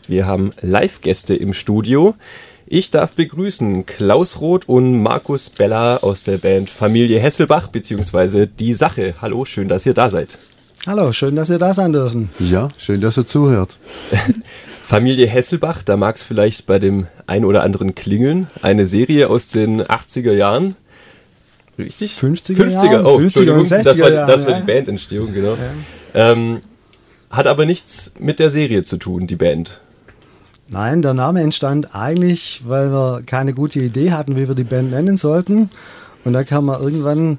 Wir haben Live-Gäste im Studio. Ich darf begrüßen Klaus Roth und Markus Bella aus der Band Familie Hesselbach bzw. Die Sache. Hallo, schön, dass ihr da seid. Hallo, schön, dass wir da sein dürfen. Ja, schön, dass ihr zuhört. Familie Hesselbach, da mag es vielleicht bei dem ein oder anderen klingeln. Eine Serie aus den 80er Jahren. Richtig? 50er Jahren? Oh, 50er und 60er Jahren. Das war die Bandentstehung, genau. Ja. Hat aber nichts mit der Serie zu tun, die Band. Nein, der Name entstand eigentlich, weil wir keine gute Idee hatten, wie wir die Band nennen sollten. Und da kam mal irgendwann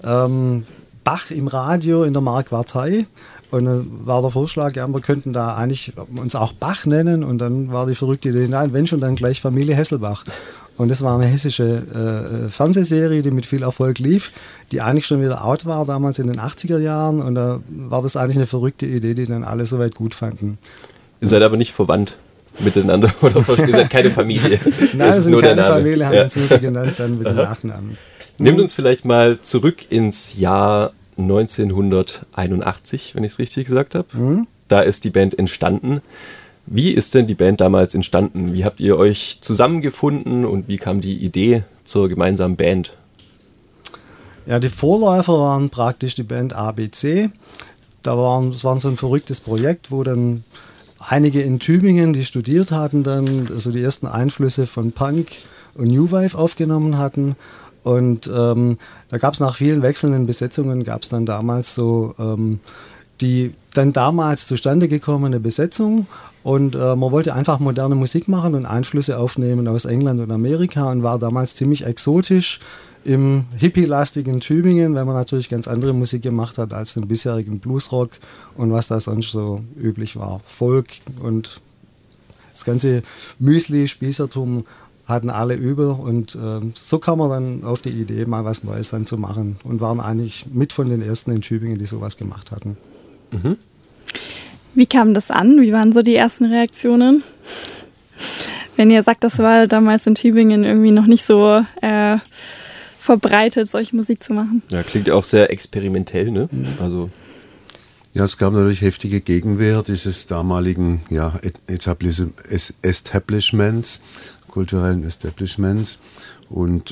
Bach im Radio in der Marktwartei. Und dann war der Vorschlag, ja, wir könnten da eigentlich uns auch Bach nennen. Und dann war die verrückte Idee, nein, wenn schon, dann gleich Familie Hesselbach. Und das war eine hessische Fernsehserie, die mit viel Erfolg lief, die eigentlich schon wieder out war, damals in den 80er Jahren. Und da war das eigentlich eine verrückte Idee, die dann alle soweit gut fanden. Ihr seid aber nicht verwandt miteinander, oder ihr seid keine Familie? Nein, wir sind keine Familie, haben uns nur so genannt, dann mit dem Nachnamen. Nehmt uns vielleicht mal zurück ins Jahr 1981, wenn ich es richtig gesagt habe. Da ist die Band entstanden. Wie ist denn die Band damals entstanden? Wie habt ihr euch zusammengefunden und wie kam die Idee zur gemeinsamen Band? Ja, die Vorläufer waren praktisch die Band ABC. Das war so ein verrücktes Projekt, wo dann einige in Tübingen, die studiert hatten, dann also die ersten Einflüsse von Punk und New Wave aufgenommen hatten. Und da gab es nach vielen wechselnden Besetzungen, gab es dann damals so die dann damals zustande gekommene Besetzung. Und man wollte einfach moderne Musik machen und Einflüsse aufnehmen aus England und Amerika und war damals ziemlich exotisch im hippie-lastigen Tübingen, weil man natürlich ganz andere Musik gemacht hat als den bisherigen Bluesrock und was da sonst so üblich war. Folk und das ganze Müsli, Spießertum hatten alle über und so kam man dann auf die Idee, mal was Neues dann zu machen und waren eigentlich mit von den ersten in Tübingen, die sowas gemacht hatten. Mhm. Wie kam das an? Wie waren so die ersten Reaktionen? Wenn ihr sagt, das war damals in Tübingen irgendwie noch nicht so verbreitet, solche Musik zu machen. Ja, klingt ja auch sehr experimentell, ne? Also ja, es gab natürlich heftige Gegenwehr dieses damaligen Establishments, kulturellen Establishments. Und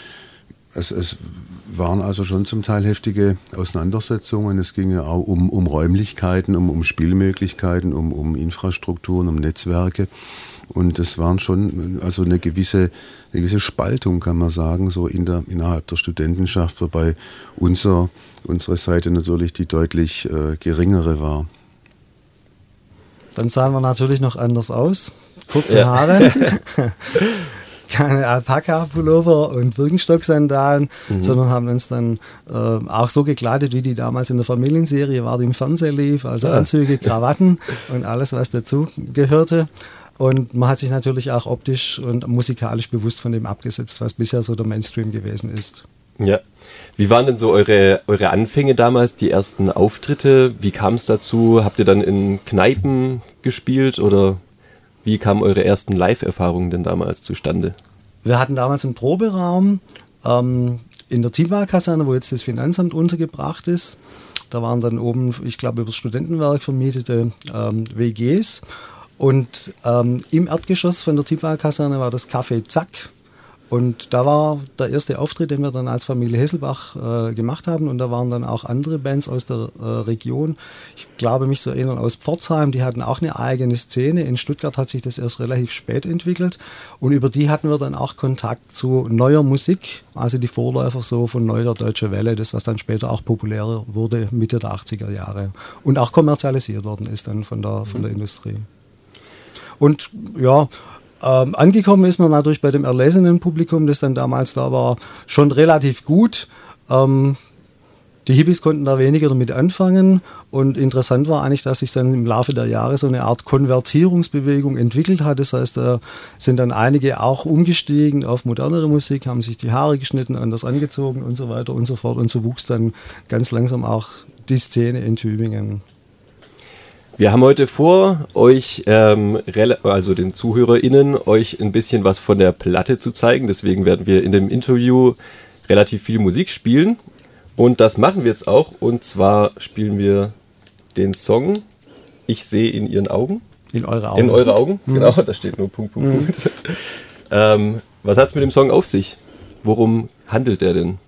es waren also schon zum Teil heftige Auseinandersetzungen. Es ging ja auch um Räumlichkeiten, um Spielmöglichkeiten, um Infrastrukturen, um Netzwerke. Und es waren schon also eine gewisse Spaltung, kann man sagen, so innerhalb der Studentenschaft, wobei unsere Seite natürlich die deutlich geringere war. Dann sahen wir natürlich noch anders aus. Kurze Haare. Keine Alpaka-Pullover und Birkenstock-Sandalen, sondern haben uns dann auch so gekleidet, wie die damals in der Familienserie war, die im Fernsehen lief, also Anzüge, Krawatten und alles, was dazu gehörte. Und man hat sich natürlich auch optisch und musikalisch bewusst von dem abgesetzt, was bisher so der Mainstream gewesen ist. Ja. Wie waren denn so eure Anfänge damals, die ersten Auftritte? Wie kam es dazu? Habt ihr dann in Kneipen gespielt oder wie kamen eure ersten Live-Erfahrungen denn damals zustande? Wir hatten damals einen Proberaum in der Tiwa-Kaserne, wo jetzt das Finanzamt untergebracht ist. Da waren dann oben, ich glaube, über das Studentenwerk vermietete WGs. Und im Erdgeschoss von der Tiwa-Kaserne war das Café Zack. Und da war der erste Auftritt, den wir dann als Familie Hesselbach gemacht haben. Und da waren dann auch andere Bands aus der Region. Ich glaube, mich zu erinnern, aus Pforzheim, die hatten auch eine eigene Szene. In Stuttgart hat sich das erst relativ spät entwickelt. Und über die hatten wir dann auch Kontakt zu neuer Musik, also die Vorläufer so von Neuer Deutsche Welle, das was dann später auch populärer wurde, Mitte der 80er Jahre. Und auch kommerzialisiert worden ist dann von der Industrie. Und ja, angekommen ist man natürlich bei dem erlesenen Publikum, das dann damals da war, schon relativ gut. Die Hippies konnten da weniger damit anfangen und interessant war eigentlich, dass sich dann im Laufe der Jahre so eine Art Konvertierungsbewegung entwickelt hat. Das heißt, da sind dann einige auch umgestiegen auf modernere Musik, haben sich die Haare geschnitten, anders angezogen und so weiter und so fort. Und so wuchs dann ganz langsam auch die Szene in Tübingen. Wir haben heute vor, euch, also den ZuhörerInnen, euch ein bisschen was von der Platte zu zeigen. Deswegen werden wir in dem Interview relativ viel Musik spielen. Und das machen wir jetzt auch. Und zwar spielen wir den Song Ich sehe in ihren Augen. In eure Augen. In eure Augen? Genau, da steht nur Punkt. Was hat es mit dem Song auf sich? Worum handelt der denn?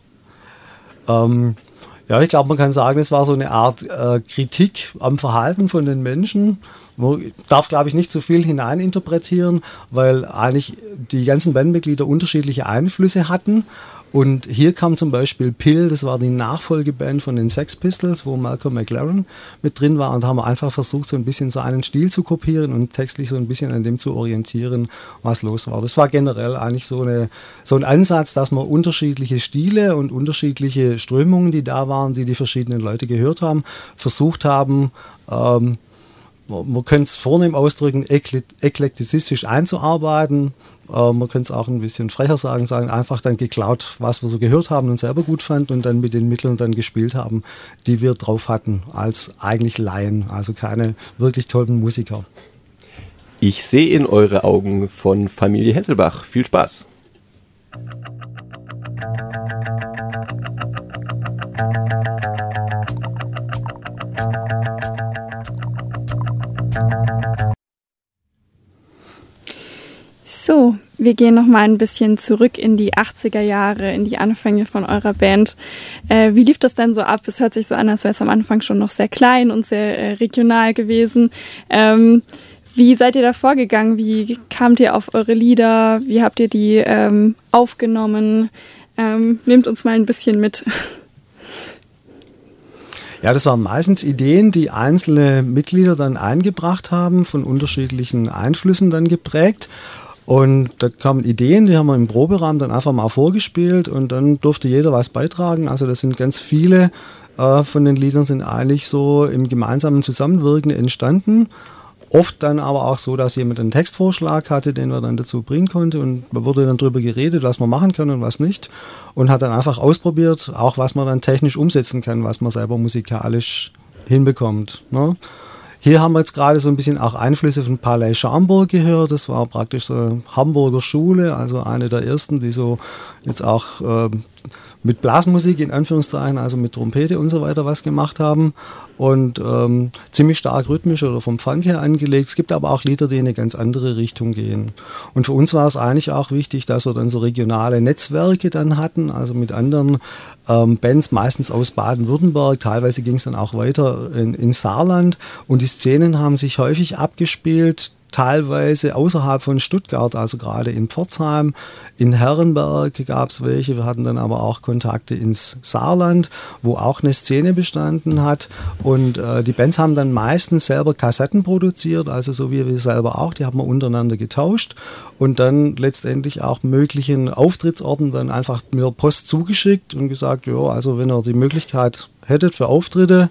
Ja, ich glaube, man kann sagen, es war so eine Art Kritik am Verhalten von den Menschen. Man darf, glaube ich, nicht so viel hineininterpretieren, weil eigentlich die ganzen Bandmitglieder unterschiedliche Einflüsse hatten. Und hier kam zum Beispiel Pill, das war die Nachfolgeband von den Sex Pistols, wo Malcolm McLaren mit drin war. Und da haben wir einfach versucht, so ein bisschen seinen Stil zu kopieren und textlich so ein bisschen an dem zu orientieren, was los war. Das war generell eigentlich so ein Ansatz, dass man unterschiedliche Stile und unterschiedliche Strömungen, die da waren, die verschiedenen Leute gehört haben, versucht haben, man könnte es vornehm ausdrücken, eklektizistisch einzuarbeiten. Man könnte es auch ein bisschen frecher sagen, einfach dann geklaut, was wir so gehört haben und selber gut fanden und dann mit den Mitteln dann gespielt haben, die wir drauf hatten, als eigentlich Laien, also keine wirklich tollen Musiker. Ich sehe in eure Augen von Familie Hesselbach. Viel Spaß! So, wir gehen noch mal ein bisschen zurück in die 80er Jahre, in die Anfänge von eurer Band. Wie lief das denn so ab? Es hört sich so an, als wäre es am Anfang schon noch sehr klein und sehr regional gewesen. Wie seid ihr da vorgegangen? Wie kamt ihr auf eure Lieder? Wie habt ihr die aufgenommen? Nehmt uns mal ein bisschen mit. Ja, das waren meistens Ideen, die einzelne Mitglieder dann eingebracht haben, von unterschiedlichen Einflüssen dann geprägt. Und da kamen Ideen, die haben wir im Proberaum dann einfach mal vorgespielt und dann durfte jeder was beitragen. Also das sind ganz viele von den Liedern sind eigentlich so im gemeinsamen Zusammenwirken entstanden. Oft dann aber auch so, dass jemand einen Textvorschlag hatte, den wir dann dazu bringen konnte und da wurde dann drüber geredet, was man machen kann und was nicht und hat dann einfach ausprobiert, auch was man dann technisch umsetzen kann, was man selber musikalisch hinbekommt, ne? Hier haben wir jetzt gerade so ein bisschen auch Einflüsse von Palais Schaumburg gehört. Das war praktisch so eine Hamburger Schule, also eine der ersten, die so jetzt auch mit Blasmusik in Anführungszeichen, also mit Trompete und so weiter was gemacht haben und ziemlich stark rhythmisch oder vom Funk her angelegt. Es gibt aber auch Lieder, die in eine ganz andere Richtung gehen. Und für uns war es eigentlich auch wichtig, dass wir dann so regionale Netzwerke dann hatten, also mit anderen Bands, meistens aus Baden-Württemberg. Teilweise ging es dann auch weiter in Saarland und die Szenen haben sich häufig abgespielt, teilweise außerhalb von Stuttgart, also gerade in Pforzheim, in Herrenberg gab es welche. Wir hatten dann aber auch Kontakte ins Saarland, wo auch eine Szene bestanden hat. Und die Bands haben dann meistens selber Kassetten produziert, also so wie wir selber auch. Die haben wir untereinander getauscht und dann letztendlich auch möglichen Auftrittsorten dann einfach mit der Post zugeschickt und gesagt, ja, also wenn ihr die Möglichkeit hättet für Auftritte,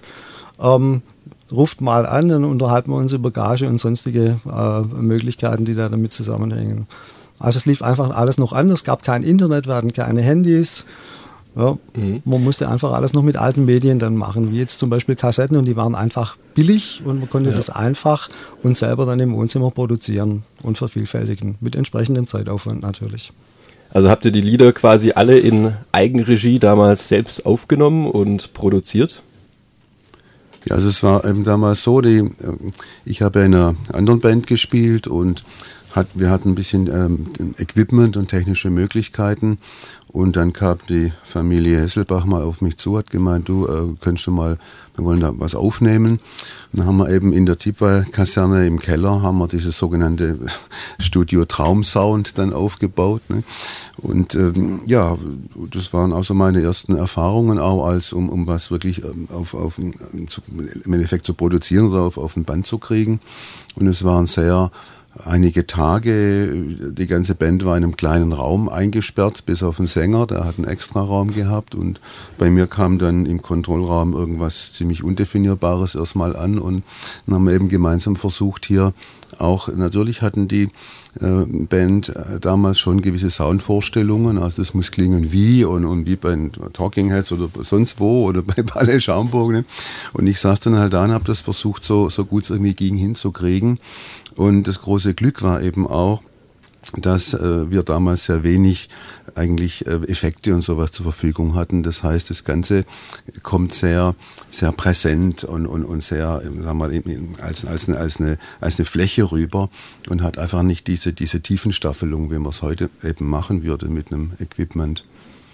ruft mal an, dann unterhalten wir uns über Gage und sonstige Möglichkeiten, die da damit zusammenhängen. Also es lief einfach alles noch anders, es gab kein Internet, wir hatten keine Handys. Ja, man musste einfach alles noch mit alten Medien dann machen, wie jetzt zum Beispiel Kassetten und die waren einfach billig und man konnte das einfach und selber dann im Wohnzimmer produzieren und vervielfältigen, mit entsprechendem Zeitaufwand natürlich. Also habt ihr die Lieder quasi alle in Eigenregie damals selbst aufgenommen und produziert? Ja, also es war eben damals so, ich habe in einer anderen Band gespielt und wir hatten ein bisschen Equipment und technische Möglichkeiten und dann kam die Familie Hesselbach mal auf mich zu, hat gemeint, du könntest du mal, wir wollen da was aufnehmen. Und dann haben wir eben in der Tiefwald-Kaserne im Keller haben wir dieses sogenannte Studio Traumsound dann aufgebaut. Ne? Und ja, das waren also meine ersten Erfahrungen auch, als um was wirklich im Endeffekt zu produzieren oder auf ein Band zu kriegen. Und es waren einige Tage, die ganze Band war in einem kleinen Raum eingesperrt, bis auf den Sänger, der hat einen Extraraum gehabt und bei mir kam dann im Kontrollraum irgendwas ziemlich Undefinierbares erstmal an und dann haben wir eben gemeinsam versucht hier auch, natürlich hatten die Band damals schon gewisse Soundvorstellungen, also es muss klingen wie und wie bei Talking Heads oder sonst wo oder bei Palais Schaumburg. Ne? Und ich saß dann halt da und habe das versucht, so gut es irgendwie ging, hinzukriegen. Und das große Glück war eben auch, dass wir damals sehr wenig eigentlich Effekte und sowas zur Verfügung hatten. Das heißt, das Ganze kommt sehr, sehr präsent und sehr, sagen wir mal, als eine Fläche rüber und hat einfach nicht diese Tiefenstaffelung, wie man es heute eben machen würde mit einem Equipment.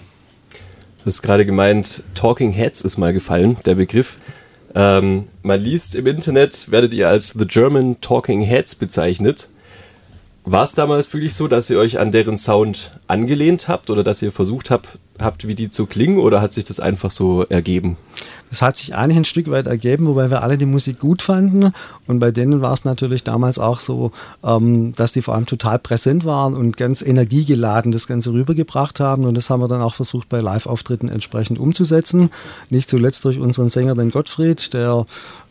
Du hast gerade gemeint, Talking Heads ist mal gefallen, der Begriff. Man liest im Internet, werdet ihr als The German Talking Heads bezeichnet. War es damals wirklich so, dass ihr euch an deren Sound angelehnt habt oder dass ihr versucht habt, wie die zu klingen, oder hat sich das einfach so ergeben? Das hat sich eigentlich ein Stück weit ergeben, wobei wir alle die Musik gut fanden, und bei denen war es natürlich damals auch so, dass die vor allem total präsent waren und ganz energiegeladen das Ganze rübergebracht haben, und das haben wir dann auch versucht bei Live-Auftritten entsprechend umzusetzen. Nicht zuletzt durch unseren Sänger, den Gottfried, der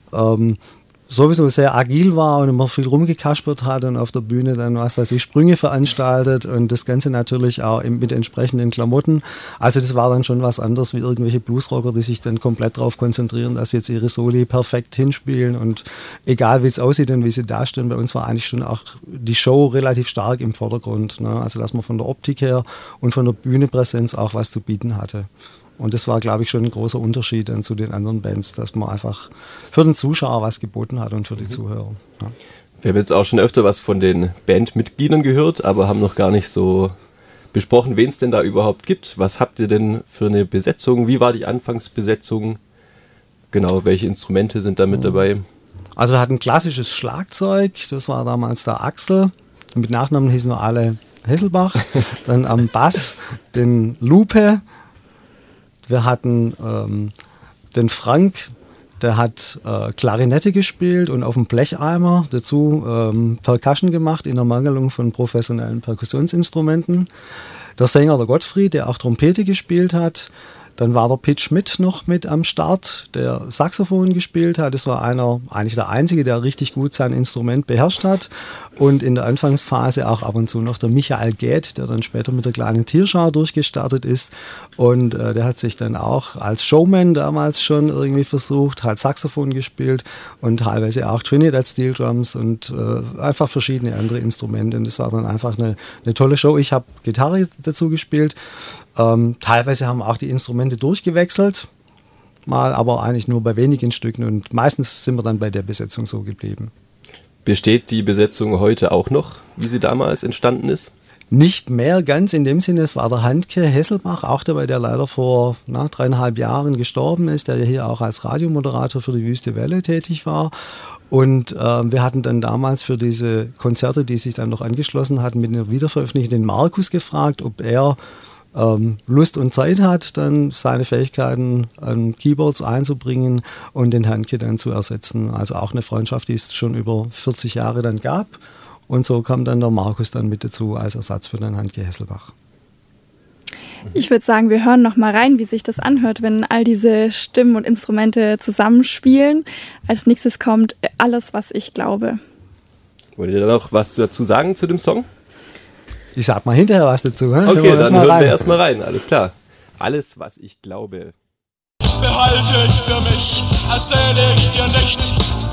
sowieso sehr agil war und immer viel rumgekaspert hat und auf der Bühne dann, was weiß ich, Sprünge veranstaltet und das Ganze natürlich auch mit entsprechenden Klamotten. Also das war dann schon was anderes wie irgendwelche Bluesrocker, die sich dann komplett darauf konzentrieren, dass sie jetzt ihre Soli perfekt hinspielen, und egal wie es aussieht und wie sie dastehen, bei uns war eigentlich schon auch die Show relativ stark im Vordergrund, ne? Also dass man von der Optik her und von der Bühnepräsenz auch was zu bieten hatte. Und das war, glaube ich, schon ein großer Unterschied dann zu den anderen Bands, dass man einfach für den Zuschauer was geboten hat und für die Zuhörer. Ja. Wir haben jetzt auch schon öfter was von den Bandmitgliedern gehört, aber haben noch gar nicht so besprochen, wen es denn da überhaupt gibt. Was habt ihr denn für eine Besetzung? Wie war die Anfangsbesetzung? Genau, welche Instrumente sind da mit dabei? Also wir hatten klassisches Schlagzeug, das war damals der Axel. Mit Nachnamen hießen wir alle Hesselbach. Dann am Bass den Lupe. Wir hatten den Frank, der hat Klarinette gespielt und auf dem Blecheimer dazu Percussion gemacht in Ermangelung von professionellen Perkussionsinstrumenten. Der Sänger, der Gottfried, der auch Trompete gespielt hat. Dann war der Pitt Schmidt noch mit am Start, der Saxophon gespielt hat. Das war eigentlich der Einzige, der richtig gut sein Instrument beherrscht hat. Und in der Anfangsphase auch ab und zu noch der Michael Gäth, der dann später mit der kleinen Tierschau durchgestartet ist. Und der hat sich dann auch als Showman damals schon irgendwie versucht, halt Saxophon gespielt und teilweise auch Trinidad Steel Drums und einfach verschiedene andere Instrumente. Und das war dann einfach eine tolle Show. Ich habe Gitarre dazu gespielt. Teilweise haben auch die Instrumente durchgewechselt, mal aber eigentlich nur bei wenigen Stücken, und meistens sind wir dann bei der Besetzung so geblieben. Besteht die Besetzung heute auch noch, wie sie damals entstanden ist? Nicht mehr ganz in dem Sinne, es war der Handke Hesselbach, auch dabei, der leider vor 3,5 Jahren gestorben ist, der ja hier auch als Radiomoderator für die Wüste Welle tätig war. Und wir hatten dann damals für diese Konzerte, die sich dann noch angeschlossen hatten, mit einer Wiederveröffentlichung den Markus gefragt, ob er Lust und Zeit hat, dann seine Fähigkeiten an Keyboards einzubringen und den Handke dann zu ersetzen. Also auch eine Freundschaft, die es schon über 40 Jahre dann gab. Und so kam dann der Markus dann mit dazu als Ersatz für den Handke Hesselbach. Ich würde sagen, wir hören noch mal rein, wie sich das anhört, wenn all diese Stimmen und Instrumente zusammenspielen. Als nächstes kommt Alles, was ich glaube. Wollt ihr da noch was dazu sagen zu dem Song? Ich sag mal hinterher was dazu. He? Okay, dann hören wir erstmal rein, alles klar. Alles, was ich glaube. Behalte ich für mich, erzähle ich dir nicht.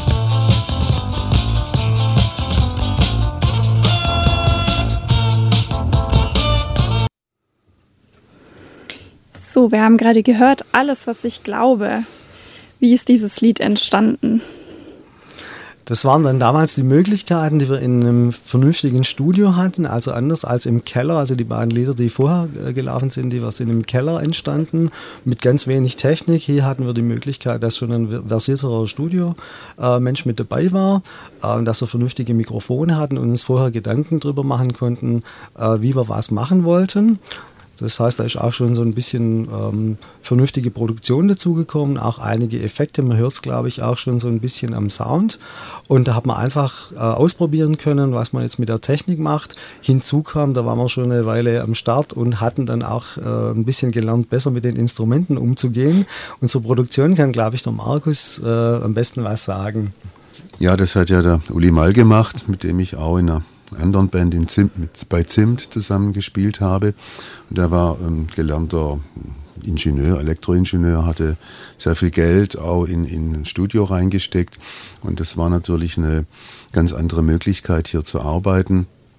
So, wir haben gerade gehört, Alles, was ich glaube. Wie ist dieses Lied entstanden? Das waren dann damals die Möglichkeiten, die wir in einem vernünftigen Studio hatten, also anders als im Keller. Also die beiden Lieder, die vorher gelaufen sind, die sind im Keller entstanden, mit ganz wenig Technik. Hier hatten wir die Möglichkeit, dass schon ein versierterer Studio-Mensch mit dabei war, dass wir vernünftige Mikrofone hatten und uns vorher Gedanken drüber machen konnten, wie wir was machen wollten. Das heißt, da ist auch schon so ein bisschen vernünftige Produktion dazugekommen, auch einige Effekte. Man hört es, glaube ich, auch schon so ein bisschen am Sound. Und da hat man einfach ausprobieren können, was man jetzt mit der Technik macht. Hinzu kam, da waren wir schon eine Weile am Start und hatten dann auch ein bisschen gelernt, besser mit den Instrumenten umzugehen. Und zur Produktion kann, glaube ich, der Markus am besten was sagen. Ja, das hat ja der Uli Mall gemacht, mit dem ich auch in einer anderen Band bei Zimt zusammen gespielt habe. Und er war gelernter Ingenieur, Elektroingenieur, hatte sehr viel Geld auch in ein Studio reingesteckt. Und das war natürlich eine ganz andere Möglichkeit, hier zu arbeiten.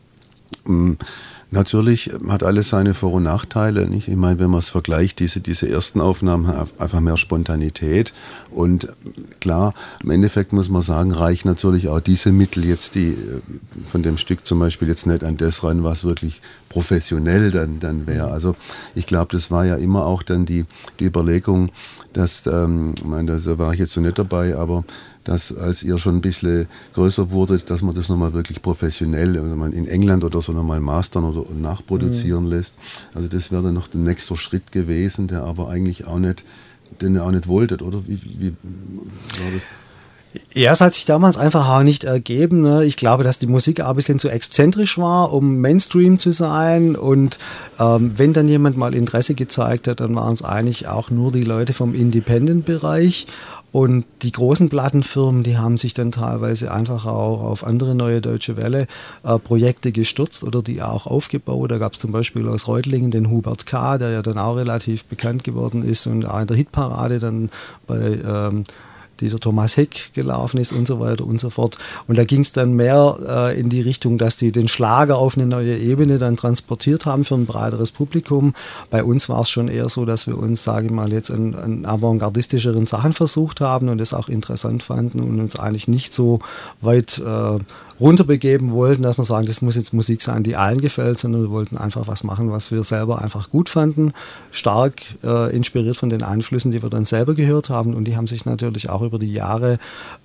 Natürlich hat alles seine Vor- und Nachteile. Nicht? Ich meine, wenn man es vergleicht, diese ersten Aufnahmen haben einfach mehr Spontanität. Und klar, im Endeffekt muss man sagen, reichen natürlich auch diese Mittel jetzt, die von dem Stück zum Beispiel jetzt nicht an das ran, was wirklich professionell dann wäre. Also ich glaube, das war ja immer auch dann die Überlegung, dass, da war ich jetzt so nicht dabei, aber dass als ihr schon ein bisschen größer wurdet, dass man das nochmal wirklich professionell, also man in England oder so nochmal mastern oder nachproduzieren lässt. Also das wäre dann noch der nächste Schritt gewesen, der aber eigentlich auch nicht, den ihr auch nicht wolltet, oder? Wie war das? Ja, es hat sich damals einfach auch nicht ergeben. Ne? Ich glaube, dass die Musik auch ein bisschen zu exzentrisch war, um Mainstream zu sein. Und wenn dann jemand mal Interesse gezeigt hat, dann waren es eigentlich auch nur die Leute vom Independent-Bereich. Und die großen Plattenfirmen, die haben sich dann teilweise einfach auch auf andere Neue Deutsche Welle Projekte gestürzt oder die auch aufgebaut. Da gab es zum Beispiel aus Reutlingen den Hubert K., der ja dann auch relativ bekannt geworden ist und auch in der Hitparade dann bei die der Thomas Heck gelaufen ist und so weiter und so fort. Und da ging es dann mehr in die Richtung, dass die den Schlager auf eine neue Ebene dann transportiert haben für ein breiteres Publikum. Bei uns war es schon eher so, dass wir uns, sage ich mal, jetzt an avantgardistischeren Sachen versucht haben und das auch interessant fanden und uns eigentlich nicht so weit runterbegeben wollten, dass wir sagen, das muss jetzt Musik sein, die allen gefällt, sondern wir wollten einfach was machen, was wir selber einfach gut fanden, stark inspiriert von den Einflüssen, die wir dann selber gehört haben und die haben sich natürlich auch über die Jahre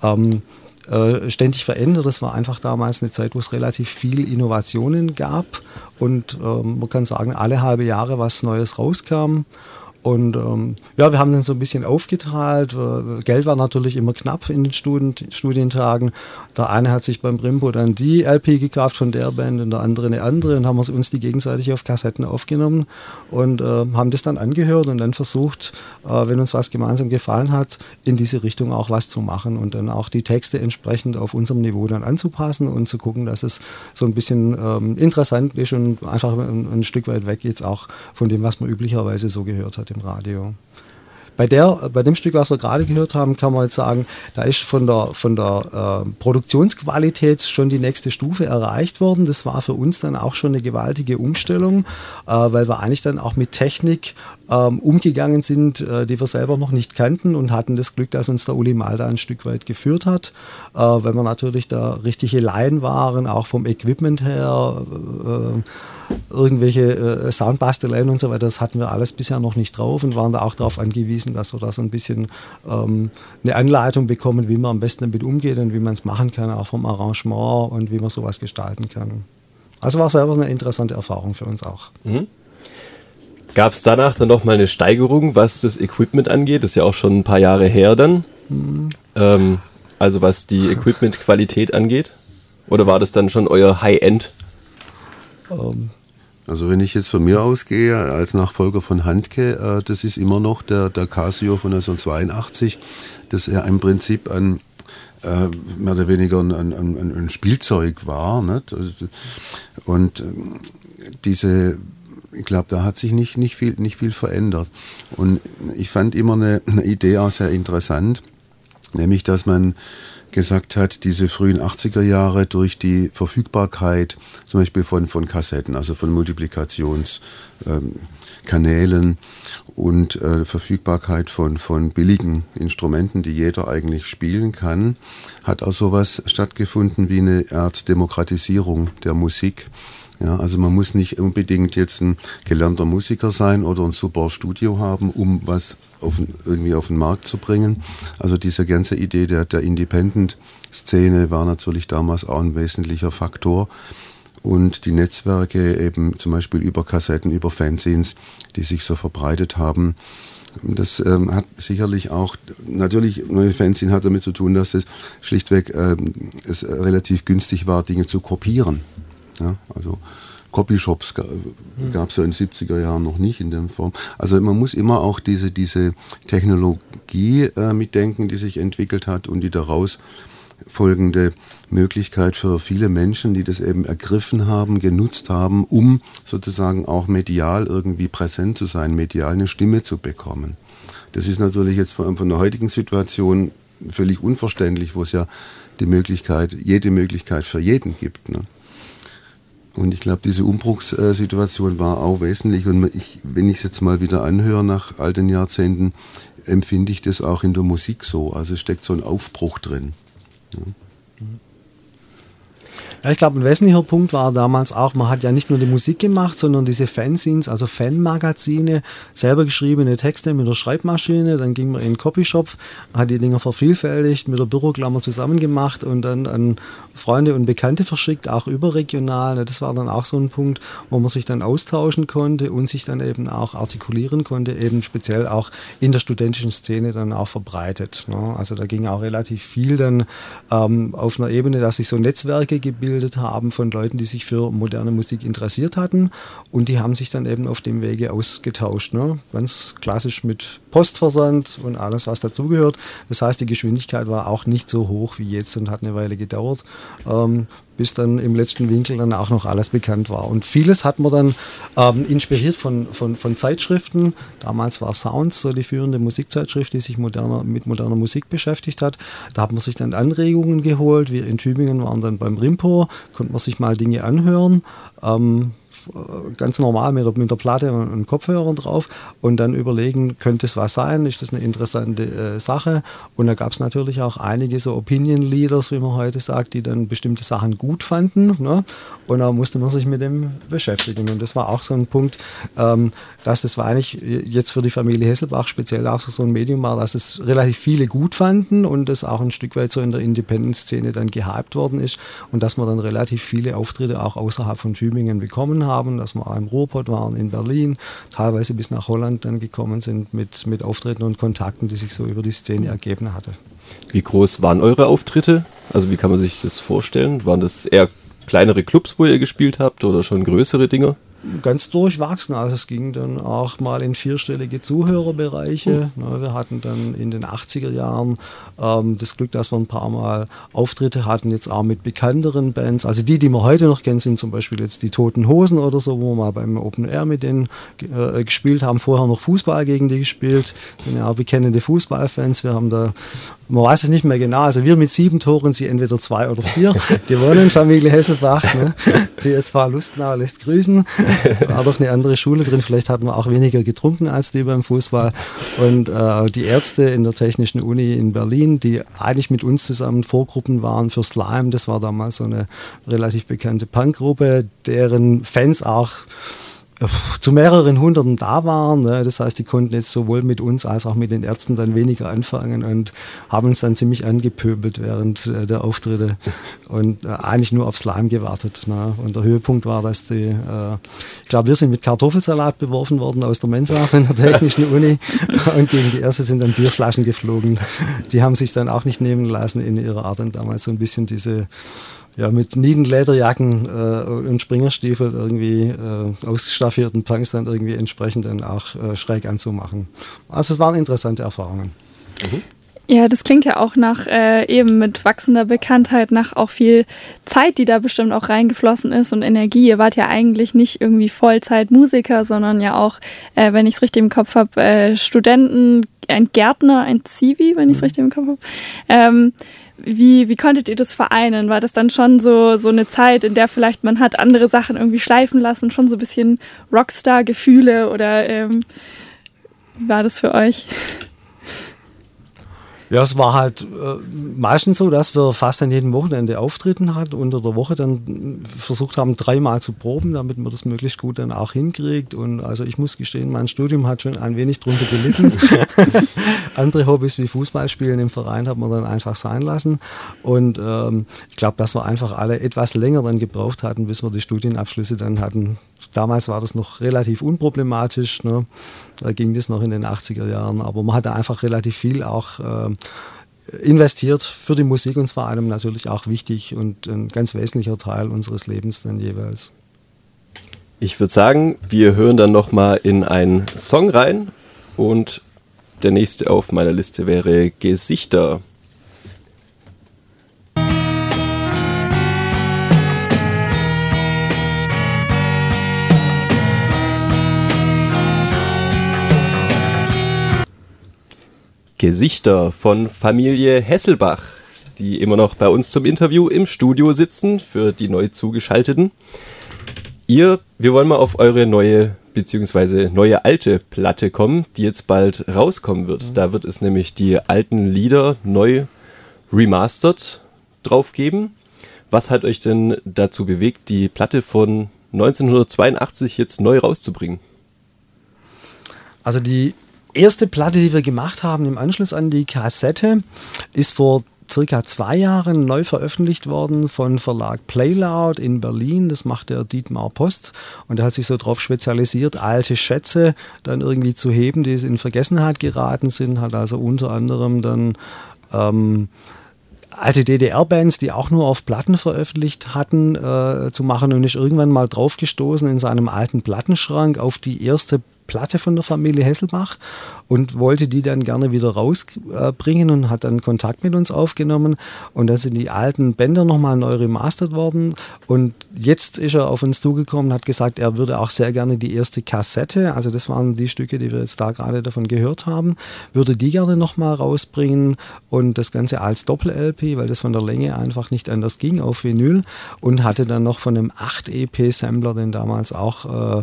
ständig verändert. Das war einfach damals eine Zeit, wo es relativ viel Innovationen gab und man kann sagen, alle halbe Jahre was Neues rauskam. Und ja, wir haben dann so ein bisschen aufgeteilt. Geld war natürlich immer knapp in den Studientagen. Der eine hat sich beim Brimbo dann die LP gekauft von der Band und der andere eine andere und haben uns die gegenseitig auf Kassetten aufgenommen und haben das dann angehört und dann versucht, wenn uns was gemeinsam gefallen hat, in diese Richtung auch was zu machen und dann auch die Texte entsprechend auf unserem Niveau dann anzupassen und zu gucken, dass es so ein bisschen interessant ist und einfach ein Stück weit weg jetzt auch von dem, was man üblicherweise so gehört hat im Radio. Bei dem Stück, was wir gerade gehört haben, kann man jetzt sagen, da ist von der Produktionsqualität schon die nächste Stufe erreicht worden. Das war für uns dann auch schon eine gewaltige Umstellung, weil wir eigentlich dann auch mit Technik umgegangen sind, die wir selber noch nicht kannten und hatten das Glück, dass uns der Uli Malda ein Stück weit geführt hat, weil wir natürlich da richtige Laien waren, auch vom Equipment her, irgendwelche Soundbasteleien und so weiter, das hatten wir alles bisher noch nicht drauf und waren da auch darauf angewiesen, dass wir da so ein bisschen eine Anleitung bekommen, wie man am besten damit umgeht und wie man es machen kann, auch vom Arrangement und wie man sowas gestalten kann. Also war selber eine interessante Erfahrung für uns auch. Mhm. Gab es danach dann noch mal eine Steigerung, was das Equipment angeht? Das ist ja auch schon ein paar Jahre her dann. Also was die Equipment-Qualität angeht? Oder war das dann schon euer High-End? Also wenn ich jetzt von mir ausgehe, als Nachfolger von Handke, das ist immer noch der Casio von 1982, das ja im Prinzip mehr oder weniger ein Spielzeug war. Nicht? Und ich glaube, da hat sich nicht viel verändert. Und ich fand immer eine Idee auch sehr interessant, nämlich, dass man gesagt hat, diese frühen 80er Jahre durch die Verfügbarkeit zum Beispiel von Kassetten, also von Multiplikationskanälen und Verfügbarkeit von billigen Instrumenten, die jeder eigentlich spielen kann, hat auch sowas stattgefunden wie eine Art Demokratisierung der Musik. Ja, also man muss nicht unbedingt jetzt ein gelernter Musiker sein oder ein super Studio haben, um was irgendwie auf den Markt zu bringen. Also diese ganze Idee der Independent-Szene war natürlich damals auch ein wesentlicher Faktor. Und die Netzwerke eben zum Beispiel über Kassetten, über Fanzines, die sich so verbreitet haben, das hat sicherlich auch, natürlich, neue Fanzine hat damit zu tun, dass es schlichtweg es relativ günstig war, Dinge zu kopieren. Ja, also Copyshops gab es ja in den 70er Jahren noch nicht in der Form. Also man muss immer auch diese Technologie mitdenken, die sich entwickelt hat und die daraus folgende Möglichkeit für viele Menschen, die das eben ergriffen haben, genutzt haben, um sozusagen auch medial irgendwie präsent zu sein, medial eine Stimme zu bekommen. Das ist natürlich jetzt von der heutigen Situation völlig unverständlich, wo es ja jede Möglichkeit für jeden gibt. Ne? Und ich glaube, diese Umbruchssituation war auch wesentlich. Und wenn ich es jetzt mal wieder anhöre nach all den Jahrzehnten, empfinde ich das auch in der Musik so. Also es steckt so ein Aufbruch drin. Ja. Ja, ich glaube, ein wesentlicher Punkt war damals auch, man hat ja nicht nur die Musik gemacht, sondern diese Fanzines, also Fanmagazine, selber geschriebene Texte mit der Schreibmaschine, dann ging man in den Copyshop, hat die Dinger vervielfältigt, mit der Büroklammer zusammengemacht und dann an Freunde und Bekannte verschickt, auch überregional. Das war dann auch so ein Punkt, wo man sich dann austauschen konnte und sich dann eben auch artikulieren konnte, eben speziell auch in der studentischen Szene dann auch verbreitet. Also da ging auch relativ viel dann auf einer Ebene, dass sich so Netzwerke gebildet haben von Leuten, die sich für moderne Musik interessiert hatten, und die haben sich dann eben auf dem Wege ausgetauscht. Ganz klassisch mit Postversand und alles, was dazugehört. Das heißt, die Geschwindigkeit war auch nicht so hoch wie jetzt und hat eine Weile gedauert, bis dann im letzten Winkel dann auch noch alles bekannt war. Und vieles hat man dann inspiriert von Zeitschriften. Damals war Sounds so die führende Musikzeitschrift, die sich mit moderner Musik beschäftigt hat. Da hat man sich dann Anregungen geholt. Wir in Tübingen waren dann beim Rimpo, konnte man sich mal Dinge anhören. Ganz normal mit der Platte und Kopfhörern drauf und dann überlegen, könnte es was sein, ist das eine interessante Sache, und da gab es natürlich auch einige so Opinion Leaders, wie man heute sagt, die dann bestimmte Sachen gut fanden, ne? Und da musste man sich mit dem beschäftigen, und das war auch so ein Punkt, dass das war eigentlich jetzt für die Familie Hesselbach speziell auch so ein Medium war, dass es relativ viele gut fanden und das auch ein Stück weit so in der Independent-Szene dann gehypt worden ist und dass man dann relativ viele Auftritte auch außerhalb von Tübingen bekommen haben, dass wir auch im Ruhrpott waren, in Berlin, teilweise bis nach Holland dann gekommen sind mit Auftritten und Kontakten, die sich so über die Szene ergeben hatte. Wie groß waren eure Auftritte? Also wie kann man sich das vorstellen? Waren das eher kleinere Clubs, wo ihr gespielt habt, oder schon größere Dinge? Ganz durchwachsen, also es ging dann auch mal in vierstellige Zuhörerbereiche. Wir hatten dann in den 80er Jahren das Glück, dass wir ein paar Mal Auftritte hatten, jetzt auch mit bekannteren Bands. Also die wir heute noch kennen, sind zum Beispiel jetzt die Toten Hosen oder so, wo wir mal beim Open Air mit denen gespielt haben, vorher noch Fußball gegen die gespielt, sind ja auch bekennende Fußballfans. Wir haben da, man weiß es nicht mehr genau, also wir mit 7 Toren, sie entweder 2 oder 4 gewonnen, Familie Hesselbach. Ne? TSV Lustenau lässt grüßen. War doch eine andere Schule drin, vielleicht hatten wir auch weniger getrunken als die beim Fußball. Und die Ärzte in der Technischen Uni in Berlin, die eigentlich mit uns zusammen Vorgruppen waren für Slime, das war damals so eine relativ bekannte Punkgruppe, deren Fans auch zu mehreren Hunderten da waren. Ne? Das heißt, die konnten jetzt sowohl mit uns als auch mit den Ärzten dann weniger anfangen und haben uns dann ziemlich angepöbelt während der Auftritte und eigentlich nur auf Slime gewartet. Ne? Und der Höhepunkt war, dass ich glaube, wir sind mit Kartoffelsalat beworfen worden aus der Mensa von der Technischen Uni und gegen die Ärzte sind dann Bierflaschen geflogen. Die haben sich dann auch nicht nehmen lassen in ihrer Art und damals so ein bisschen diese mit Niedenlederjacken und Springerstiefeln irgendwie ausstaffierten Punks dann irgendwie entsprechend dann auch schräg anzumachen. Also es waren interessante Erfahrungen. Mhm. Ja, das klingt ja auch nach eben mit wachsender Bekanntheit, nach auch viel Zeit, die da bestimmt auch reingeflossen ist und Energie. Ihr wart ja eigentlich nicht irgendwie Vollzeit-Musiker, sondern ja auch, wenn ich es richtig im Kopf habe, Studenten, ein Gärtner, ein Zivi, wenn ich es richtig im Kopf habe. Wie konntet ihr das vereinen? War das dann schon so eine Zeit, in der vielleicht man hat andere Sachen irgendwie schleifen lassen, schon so ein bisschen Rockstar-Gefühle, oder wie war das für euch? Ja, es war halt meistens so, dass wir fast an jedem Wochenende Auftritten hatten, unter der Woche dann versucht haben, 3-mal zu proben, damit man das möglichst gut dann auch hinkriegt. Und also ich muss gestehen, mein Studium hat schon ein wenig drunter gelitten. Andere Hobbys wie Fußballspielen im Verein hat man dann einfach sein lassen. Und ich glaube, dass wir einfach alle etwas länger dann gebraucht hatten, bis wir die Studienabschlüsse dann hatten. Damals war das noch relativ unproblematisch, ne? Da ging das noch in den 80er Jahren, aber man hatte einfach relativ viel auch investiert für die Musik, und zwar einem natürlich auch wichtig und ein ganz wesentlicher Teil unseres Lebens dann jeweils. Ich würde sagen, wir hören dann nochmal in einen Song rein, und der nächste auf meiner Liste wäre Gesichter. Gesichter von Familie Hesselbach, die immer noch bei uns zum Interview im Studio sitzen, für die neu zugeschalteten. Wir wollen mal auf eure neue alte Platte kommen, die jetzt bald rauskommen wird. Da wird es nämlich die alten Lieder neu remastered drauf geben. Was hat euch denn dazu bewegt, die Platte von 1982 jetzt neu rauszubringen? Also die erste Platte, die wir gemacht haben im Anschluss an die Kassette, ist vor circa 2 Jahren neu veröffentlicht worden von Verlag Playloud in Berlin. Das macht der Dietmar Post und der hat sich so darauf spezialisiert, alte Schätze dann irgendwie zu heben, die in Vergessenheit geraten sind. Hat also unter anderem dann alte DDR-Bands, die auch nur auf Platten veröffentlicht hatten, zu machen und ist irgendwann mal draufgestoßen in seinem alten Plattenschrank auf die erste Platte von der Familie Hesselbach und wollte die dann gerne wieder rausbringen und hat dann Kontakt mit uns aufgenommen und dann sind die alten Bänder nochmal neu remastert worden und jetzt ist er auf uns zugekommen und hat gesagt, er würde auch sehr gerne die erste Kassette, also das waren die Stücke, die wir jetzt da gerade davon gehört haben, würde die gerne nochmal rausbringen und das Ganze als Doppel-LP, weil das von der Länge einfach nicht anders ging auf Vinyl und hatte dann noch von einem 8-EP-Sampler, den damals auch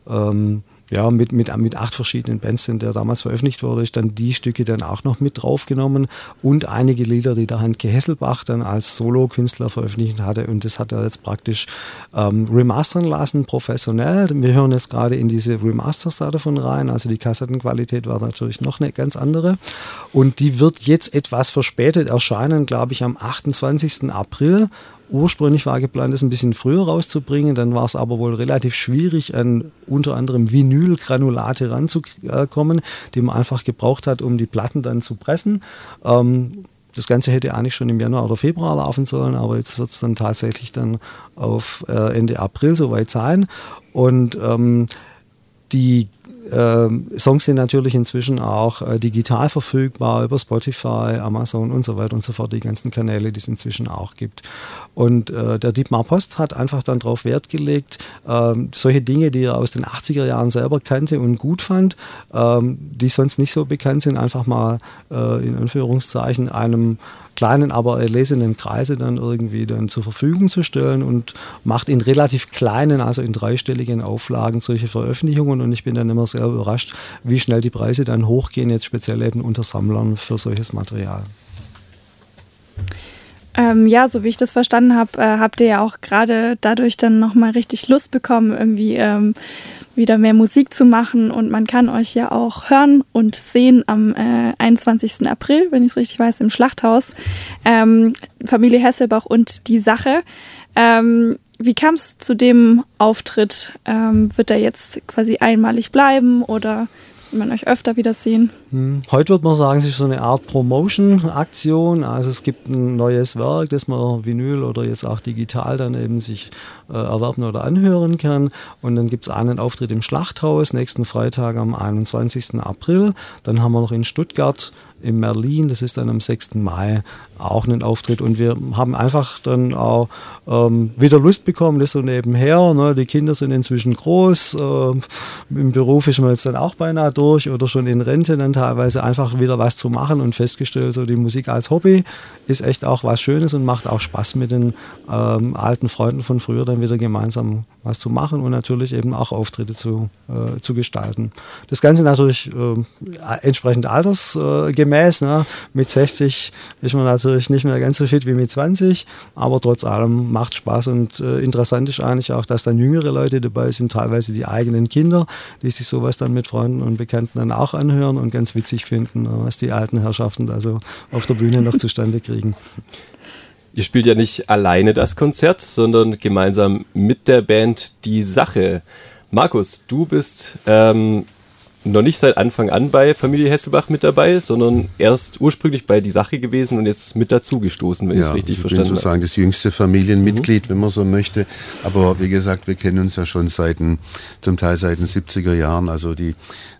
mit 8 verschiedenen Bands, der damals veröffentlicht wurde, ist dann die Stücke dann auch noch mit draufgenommen und einige Lieder, die der Handke Hesselbach dann als Solo-Künstler veröffentlicht hatte und das hat er jetzt praktisch remastern lassen, professionell. Wir hören jetzt gerade in diese Remasters da davon rein, also die Kassettenqualität war natürlich noch eine ganz andere und die wird jetzt etwas verspätet erscheinen, glaube ich am 28. April. Ursprünglich war geplant, das ein bisschen früher rauszubringen, dann war es aber wohl relativ schwierig, an unter anderem Vinylgranulate ranzukommen, die man einfach gebraucht hat, um die Platten dann zu pressen. Das Ganze hätte eigentlich schon im Januar oder Februar laufen sollen, aber jetzt wird es dann tatsächlich dann auf Ende April soweit sein. Und die Songs sind natürlich inzwischen auch digital verfügbar über Spotify, Amazon und so weiter und so fort, die ganzen Kanäle, die es inzwischen auch gibt. Und der Dietmar Post hat einfach dann darauf Wert gelegt, solche Dinge, die er aus den 80er Jahren selber kannte und gut fand, die sonst nicht so bekannt sind, einfach mal in Anführungszeichen einem kleinen, aber erlesenen Kreise dann irgendwie dann zur Verfügung zu stellen und macht in relativ kleinen, also in 3-stelligen Auflagen solche Veröffentlichungen und ich bin dann immer sehr überrascht, wie schnell die Preise dann hochgehen, jetzt speziell eben unter Sammlern für solches Material. Ja, so wie ich das verstanden habe, habt ihr ja auch gerade dadurch dann nochmal richtig Lust bekommen, irgendwie wieder mehr Musik zu machen und man kann euch ja auch hören und sehen am 21. April, wenn ich es richtig weiß, im Schlachthaus. Familie Hesselbach und die Sache. Wie kam es zu dem Auftritt? Wird er jetzt quasi einmalig bleiben oder wird man euch öfter wieder sehen? Heute würde man sagen, es ist so eine Art Promotion-Aktion. Also es gibt ein neues Werk, das man Vinyl oder jetzt auch digital dann eben sich erwerben oder anhören kann. Und dann gibt es einen Auftritt im Schlachthaus, nächsten Freitag am 21. April. Dann haben wir noch in Stuttgart, in Berlin, das ist dann am 6. Mai auch einen Auftritt. Und wir haben einfach dann auch wieder Lust bekommen, das so nebenher. Ne? Die Kinder sind inzwischen groß. Im Beruf ist man jetzt dann auch beinahe durch oder schon in Rente dann teilweise einfach wieder was zu machen und festgestellt, so die Musik als Hobby ist echt auch was Schönes und macht auch Spaß mit den alten Freunden von früher dann wieder gemeinsam was zu machen und natürlich eben auch Auftritte zu gestalten. Das Ganze natürlich entsprechend altersgemäß. Ne? Mit 60 ist man natürlich nicht mehr ganz so fit wie mit 20, aber trotz allem macht Spaß und interessant ist eigentlich auch, dass dann jüngere Leute dabei sind, teilweise die eigenen Kinder, die sich sowas dann mit Freunden und Bekannten dann auch anhören und ganz witzig finden, was die alten Herrschaften da so auf der Bühne noch zustande kriegen. Ihr spielt ja nicht alleine das Konzert, sondern gemeinsam mit der Band Die Sache. Markus, du bist noch nicht seit Anfang an bei Familie Hesselbach mit dabei, sondern erst ursprünglich bei Die Sache gewesen und jetzt mit dazu gestoßen, wenn ich es richtig verstanden habe. Ich bin sozusagen das jüngste Familienmitglied, wenn man so möchte. Aber wie gesagt, wir kennen uns ja schon zum Teil seit den 70er Jahren. Also wir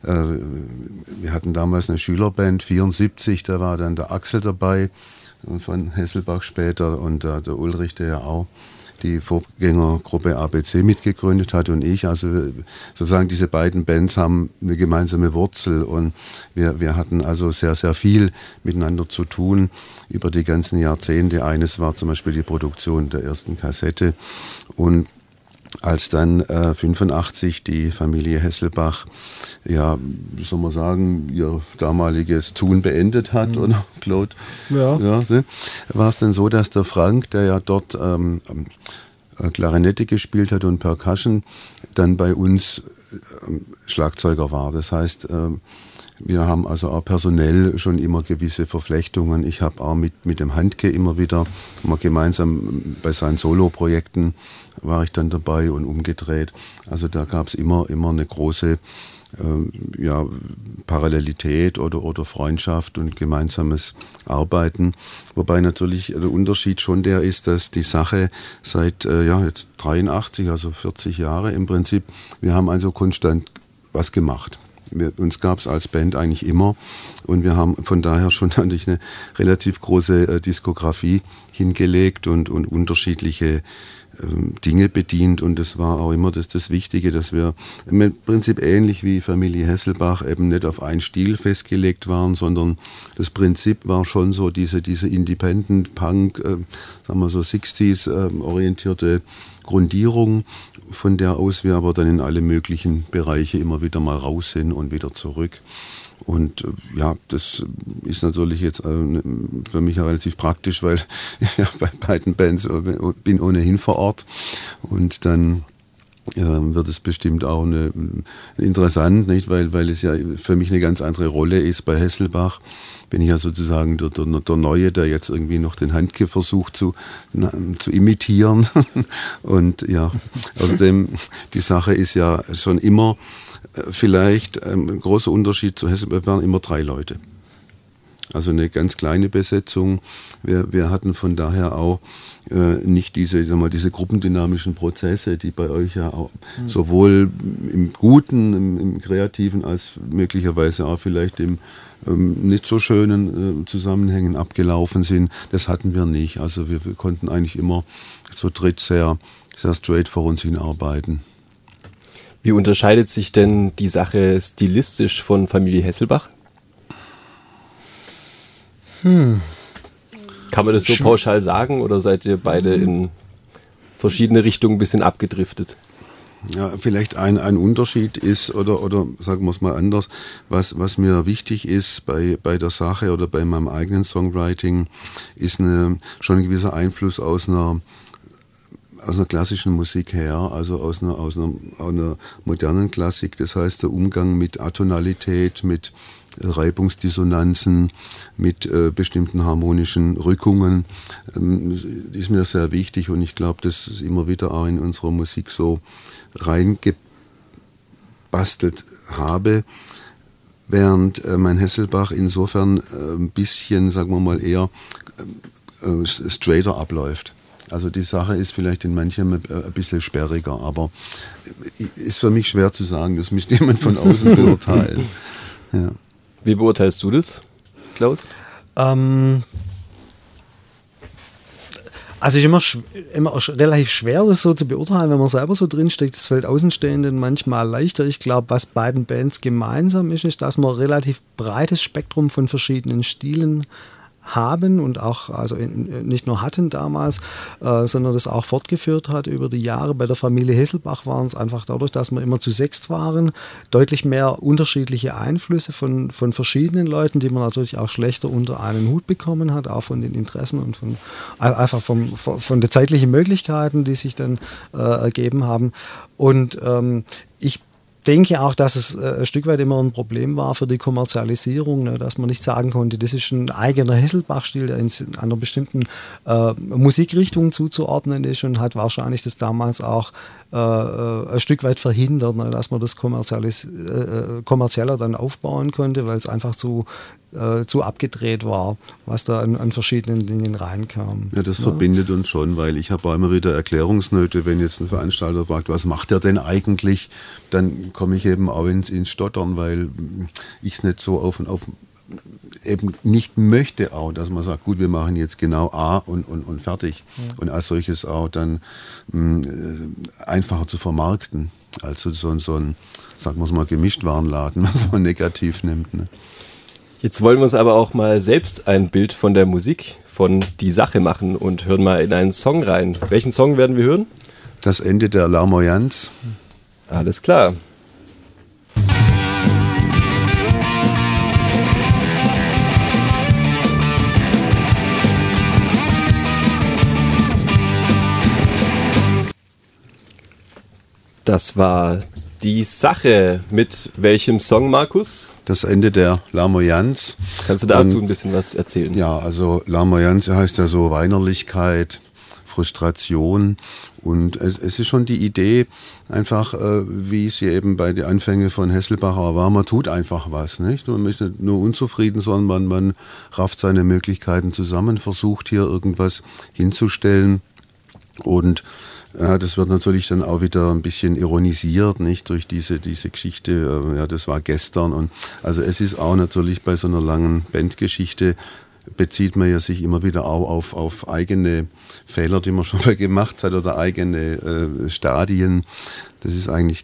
hatten damals eine Schülerband, 74, da war dann der Axel dabei, von Hesselbach später und der Ulrich, der ja auch die Vorgängergruppe ABC mitgegründet hat und ich. Also sozusagen diese beiden Bands haben eine gemeinsame Wurzel und wir hatten also sehr, sehr viel miteinander zu tun über die ganzen Jahrzehnte. Eines war zum Beispiel die Produktion der ersten Kassette und als dann 85 die Familie Hesselbach, ja, wie soll man sagen, ihr damaliges Tun beendet hat, oder Claude? Ja. Ne? War es dann so, dass der Frank, der ja dort Klarinette gespielt hat und Percussion, dann bei uns Schlagzeuger war. Das heißt, wir haben also auch personell schon immer gewisse Verflechtungen. Ich habe auch mit dem Handke immer wieder, mal gemeinsam bei seinen Solo-Projekten war ich dann dabei und umgedreht. Also da gab es immer eine große Parallelität oder Freundschaft und gemeinsames Arbeiten. Wobei natürlich der Unterschied schon der ist, dass die Sache seit jetzt 83, also 40 Jahre im Prinzip, wir haben also konstant was gemacht. Uns gab es als Band eigentlich immer und wir haben von daher schon eigentlich eine relativ große Diskografie hingelegt und unterschiedliche Dinge bedient, und das war auch immer das Wichtige, dass wir im Prinzip ähnlich wie Familie Hesselbach eben nicht auf einen Stil festgelegt waren, sondern das Prinzip war schon so diese Independent Punk, sagen wir so 60s orientierte Grundierung, von der aus wir aber dann in alle möglichen Bereiche immer wieder mal raus sind und wieder zurück. Und das ist natürlich jetzt für mich relativ praktisch, weil ich bei beiden Bands bin ohnehin vor Ort, und dann wird es bestimmt auch interessant, nicht? Weil es ja für mich eine ganz andere Rolle ist. Bei Hesselbach bin ich ja sozusagen der Neue, der jetzt irgendwie noch den Handke versucht zu imitieren. Und ja, außerdem, die Sache ist ja schon immer vielleicht ein großer Unterschied zu Hesselbach, wir waren immer 3 Leute. Also eine ganz kleine Besetzung. Wir hatten von daher auch nicht diese gruppendynamischen Prozesse, die bei euch ja auch sowohl im Guten, im Kreativen, als möglicherweise auch vielleicht im nicht so schönen Zusammenhängen abgelaufen sind. Das hatten wir nicht. Also wir konnten eigentlich immer zu dritt sehr, sehr straight vor uns hinarbeiten. Wie unterscheidet sich denn die Sache stilistisch von Familie Hesselbach? Kann man das so pauschal sagen, oder seid ihr beide in verschiedene Richtungen ein bisschen abgedriftet? Ja, vielleicht ein Unterschied ist, oder sagen wir es mal anders, was mir wichtig ist bei der Sache oder bei meinem eigenen Songwriting, ist schon ein gewisser Einfluss aus einer klassischen Musik her, also aus einer modernen Klassik. Das heißt, der Umgang mit Atonalität, mit Reibungsdissonanzen, mit bestimmten harmonischen Rückungen, ist mir sehr wichtig, und ich glaube, das ist immer wieder auch in unserer Musik so reingebastelt habe, während mein Hesselbach insofern ein bisschen, sagen wir mal, eher straighter abläuft. Also die Sache ist vielleicht in manchem ein bisschen sperriger, aber ist für mich schwer zu sagen, das müsste jemand von außen beurteilen. Ja. Wie beurteilst du das, Klaus? Also ist immer relativ schwer, das so zu beurteilen, wenn man selber so drinsteckt. Das fällt Außenstehenden manchmal leichter. Ich glaube, was beiden Bands gemeinsam ist, dass man ein relativ breites Spektrum von verschiedenen Stilen haben und auch nicht nur hatten damals, sondern das auch fortgeführt hat über die Jahre. Bei der Familie Hesselbach waren es einfach dadurch, dass wir immer zu 6 waren, deutlich mehr unterschiedliche Einflüsse von verschiedenen Leuten, die man natürlich auch schlechter unter einen Hut bekommen hat, auch von den Interessen und von den zeitlichen Möglichkeiten, die sich dann ergeben haben. Und ich denke auch, dass es ein Stück weit immer ein Problem war für die Kommerzialisierung, ne, dass man nicht sagen konnte, das ist ein eigener Hesselbach-Stil, der in einer bestimmten Musikrichtung zuzuordnen ist, und hat wahrscheinlich das damals auch ein Stück weit verhindert, ne, dass man das kommerzieller dann aufbauen konnte, weil es einfach zu abgedreht war, was da an verschiedenen Dingen reinkam. Ja, das verbindet uns schon, weil ich habe auch immer wieder Erklärungsnöte, wenn jetzt ein Veranstalter fragt, was macht er denn eigentlich, dann komme ich eben auch ins Stottern, weil ich es nicht so auf eben nicht möchte auch, dass man sagt, gut, wir machen jetzt genau A und fertig. Ja. Und als solches auch dann einfacher zu vermarkten, als so ein, sagen wir es mal, Gemischtwarenladen, was man negativ nimmt. Ne? Jetzt wollen wir uns aber auch mal selbst ein Bild von der Musik, von Die Sache machen und hören mal in einen Song rein. Welchen Song werden wir hören? Das Ende der Larmoyanz. Alles klar. Das war die Sache. Mit welchem Song, Markus? Das Ende der Larmoyanz. Kannst du dazu ein bisschen was erzählen? Ja, also Larmoyanz heißt ja so Weinerlichkeit, Frustration. Und es ist schon die Idee, einfach, wie es hier eben bei den Anfängen von Hesselbacher war, man tut einfach was, nicht? Man ist nicht nur unzufrieden, sondern man rafft seine Möglichkeiten zusammen, versucht hier irgendwas hinzustellen. Und ja, das wird natürlich dann auch wieder ein bisschen ironisiert, nicht, durch diese Geschichte, ja, das war gestern. Und also es ist auch natürlich bei so einer langen Bandgeschichte, bezieht man ja sich immer wieder auch auf eigene Fehler, die man schon mal gemacht hat, oder eigene Stadien. Das ist eigentlich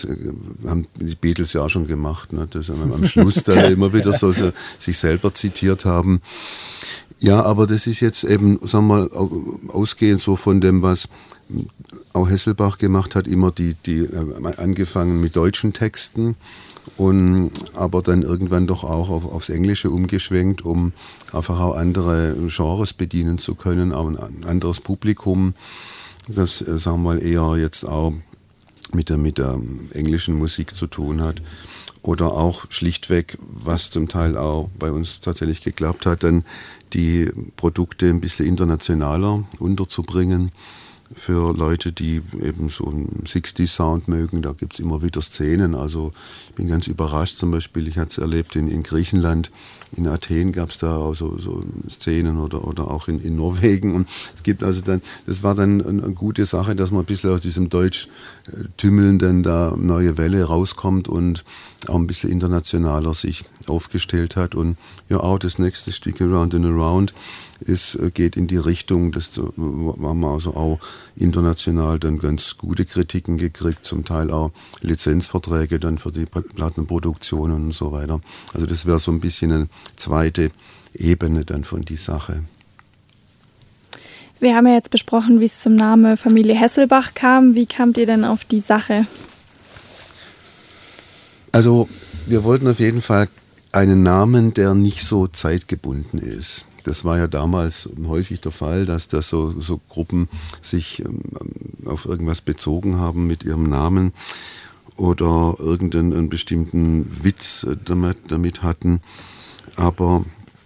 haben die Beatles ja auch schon gemacht, ne? Dass am Schluss dann immer wieder so sich selber zitiert haben. Ja, aber das ist jetzt eben, sagen wir mal, ausgehend so von dem, was auch Hesselbach gemacht hat, immer angefangen mit deutschen Texten und aber dann irgendwann doch auch aufs Englische umgeschwenkt, um einfach auch andere Genres bedienen zu können, auch ein anderes Publikum, das, sagen wir mal, eher jetzt auch mit der englischen Musik zu tun hat. Oder auch schlichtweg, was zum Teil auch bei uns tatsächlich geklappt hat, dann die Produkte ein bisschen internationaler unterzubringen für Leute, die eben so einen 60s-Sound mögen. Da gibt es immer wieder Szenen. Also ich bin ganz überrascht, zum Beispiel, ich hatte es erlebt in Griechenland, in Athen gab es da auch so Szenen oder auch in Norwegen. Und es gibt also dann, das war dann eine gute Sache, dass man ein bisschen aus diesem Deutsch-Tümmeln dann da neue Welle rauskommt und auch ein bisschen internationaler sich aufgestellt hat. Und ja, auch das nächste Stück Around and Around geht in die Richtung, das haben wir also auch international dann ganz gute Kritiken gekriegt, zum Teil auch Lizenzverträge dann für die Plattenproduktionen und so weiter. Also das wäre so ein bisschen eine zweite Ebene dann von die Sache. Wir haben ja jetzt besprochen, wie es zum Namen Familie Hesselbach kam. Wie kamt ihr denn auf die Sache? Also wir wollten auf jeden Fall einen Namen, der nicht so zeitgebunden ist. Das war ja damals häufig der Fall, dass so Gruppen sich auf irgendwas bezogen haben mit ihrem Namen oder irgendeinen bestimmten Witz damit hatten. Aber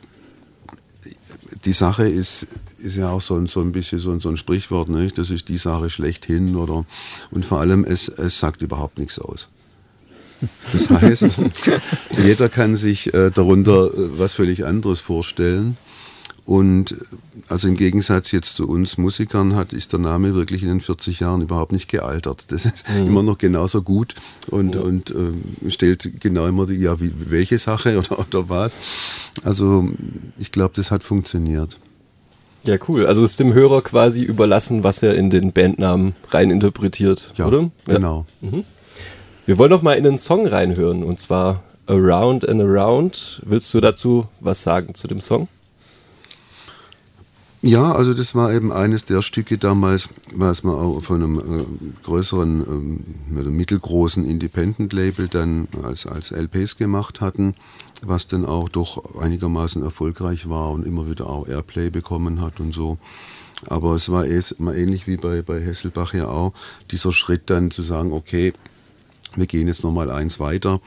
die Sache ist ja auch so ein bisschen so ein Sprichwort, nicht? Das ist die Sache schlechthin und vor allem es sagt überhaupt nichts aus. Das heißt, jeder kann sich darunter was völlig anderes vorstellen. Und also im Gegensatz jetzt zu uns Musikern ist der Name wirklich in den 40 Jahren überhaupt nicht gealtert. Das ist immer noch genauso gut und stellt genau immer welche Sache oder was. Also ich glaube, das hat funktioniert. Ja, cool. Also es ist dem Hörer quasi überlassen, was er in den Bandnamen reininterpretiert, ja, oder? Genau. Ja. Mhm. Wir wollen noch mal in einen Song reinhören, und zwar Around and Around. Willst du dazu was sagen zu dem Song? Ja, also das war eben eines der Stücke damals, was wir auch von einem größeren, mittelgroßen Independent-Label dann als LPs gemacht hatten, was dann auch doch einigermaßen erfolgreich war und immer wieder auch Airplay bekommen hat und so. Aber es war jetzt mal ähnlich wie bei Hesselbach ja auch, dieser Schritt dann zu sagen, okay, wir gehen jetzt nochmal eins weiter.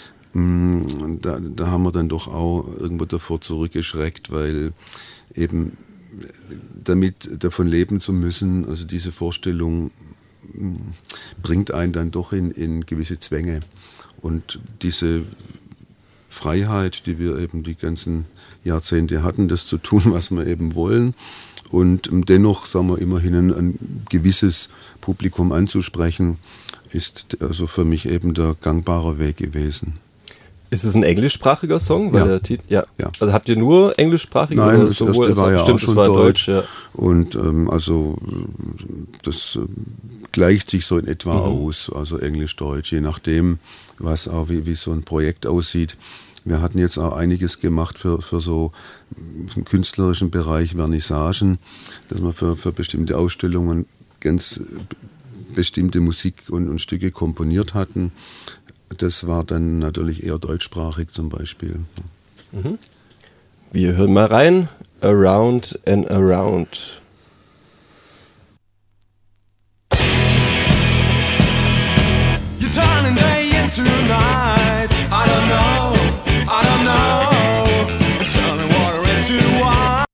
Da haben wir dann doch auch irgendwo davor zurückgeschreckt, weil eben damit davon leben zu müssen, also diese Vorstellung bringt einen dann doch in gewisse Zwänge. Und diese Freiheit, die wir eben die ganzen Jahrzehnte hatten, das zu tun, was wir eben wollen, und dennoch, sagen wir, immerhin ein gewisses Publikum anzusprechen, ist also für mich eben der gangbare Weg gewesen. Ist es ein englischsprachiger Song? Weil Ja. der Titel, ja. Ja. Also habt ihr nur englischsprachige? Nein, oder das sowohl, erste war ja stimmt, auch schon das war Deutsch. Ja. Und also das gleicht sich so in etwa aus, also Englisch-Deutsch, je nachdem, was auch wie so ein Projekt aussieht. Wir hatten jetzt auch einiges gemacht für so im künstlerischen Bereich, Vernissagen, dass man für bestimmte Ausstellungen ganz bestimmte Musik und Stücke komponiert hatten. Das war dann natürlich eher deutschsprachig zum Beispiel. Wir hören mal rein. Around and Around. You're turning day into night. I don't know. I'm turning water into wine.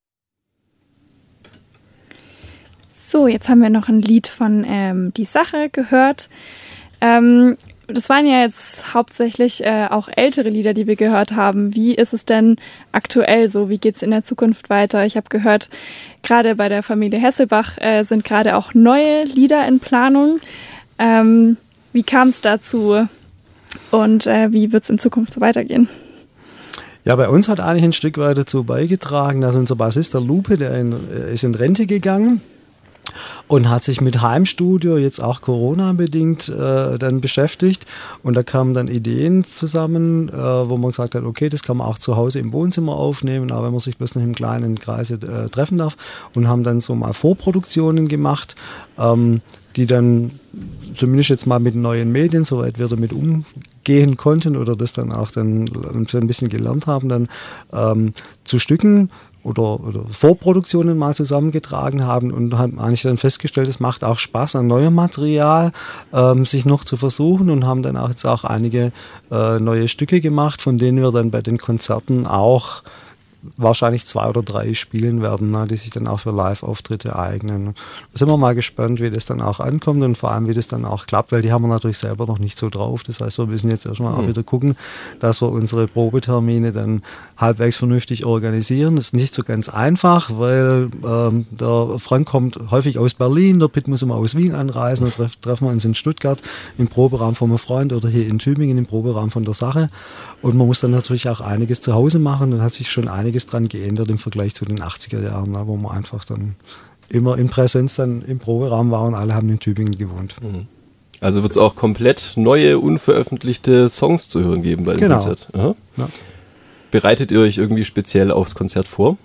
So, jetzt haben wir noch ein Lied von Die Sache gehört. Das waren ja jetzt hauptsächlich auch ältere Lieder, die wir gehört haben. Wie ist es denn aktuell so? Wie geht es in der Zukunft weiter? Ich habe gehört, gerade bei der Familie Hesselbach sind gerade auch neue Lieder in Planung. Wie kam es dazu und wie wird es in Zukunft so weitergehen? Ja, bei uns hat eigentlich ein Stück weit dazu beigetragen, dass unser Bassist, der Lupe, ist in Rente gegangen. Und hat sich mit Heimstudio, jetzt auch Corona-bedingt, dann beschäftigt. Und da kamen dann Ideen zusammen, wo man gesagt hat, okay, das kann man auch zu Hause im Wohnzimmer aufnehmen, aber wenn man sich bloß noch im kleinen Kreise treffen darf. Und haben dann so mal Vorproduktionen gemacht, die dann zumindest jetzt mal mit neuen Medien, soweit wir damit umgehen konnten oder das dann auch dann ein bisschen gelernt haben, dann zu Stücken oder Vorproduktionen mal zusammengetragen haben und haben eigentlich dann festgestellt, es macht auch Spaß, an neuem Material sich noch zu versuchen und haben dann auch jetzt auch einige neue Stücke gemacht, von denen wir dann bei den Konzerten auch wahrscheinlich 2 oder 3 spielen werden, ne, die sich dann auch für Live-Auftritte eignen. Da sind wir mal gespannt, wie das dann auch ankommt und vor allem, wie das dann auch klappt, weil die haben wir natürlich selber noch nicht so drauf. Das heißt, wir müssen jetzt erstmal auch wieder gucken, dass wir unsere Probetermine dann halbwegs vernünftig organisieren. Das ist nicht so ganz einfach, weil der Frank kommt häufig aus Berlin, der Pitt muss immer aus Wien anreisen, dann treffen wir uns in Stuttgart im Proberaum von einem Freund oder hier in Tübingen im Proberaum von der Sache. Und man muss dann natürlich auch einiges zu Hause machen. Dann hat sich schon einiges dran geändert im Vergleich zu den 80er Jahren, ne, wo man einfach dann immer in Präsenz dann im Proberaum war und alle haben in Tübingen gewohnt. Also wird es auch komplett neue, unveröffentlichte Songs zu hören geben bei dem Konzert. Ja. Bereitet ihr euch irgendwie speziell aufs Konzert vor?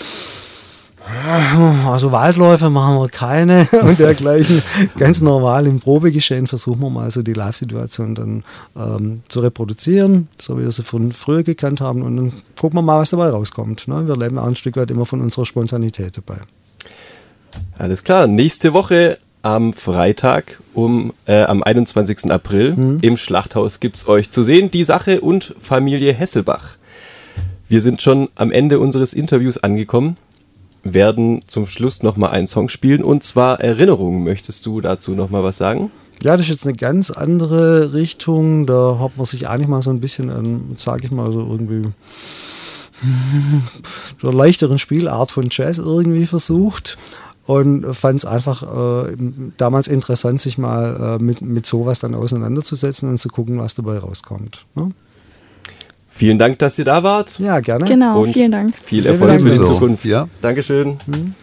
Also Waldläufe machen wir keine und dergleichen. Ganz normal im Probegeschehen versuchen wir mal so die Live-Situation dann zu reproduzieren, so wie wir sie von früher gekannt haben und dann gucken wir mal, was dabei rauskommt. Ne? Wir leben auch ein Stück weit immer von unserer Spontanität dabei. Alles klar, nächste Woche am Freitag am 21. April im Schlachthaus gibt's euch zu sehen, Die Sache und Familie Hesselbach. Wir sind schon am Ende unseres Interviews angekommen, werden zum Schluss nochmal einen Song spielen und zwar Erinnerungen. Möchtest du dazu nochmal was sagen? Ja, das ist jetzt eine ganz andere Richtung. Da hat man sich eigentlich mal so ein bisschen an, sage ich mal, so irgendwie so einer leichteren Spielart von Jazz irgendwie versucht. Und fand es einfach damals interessant, sich mal mit sowas dann auseinanderzusetzen und zu gucken, was dabei rauskommt. Ne? Vielen Dank, dass ihr da wart. Ja, gerne. Genau, und vielen Dank. Viel Erfolg für die Zukunft. Ja. Dankeschön.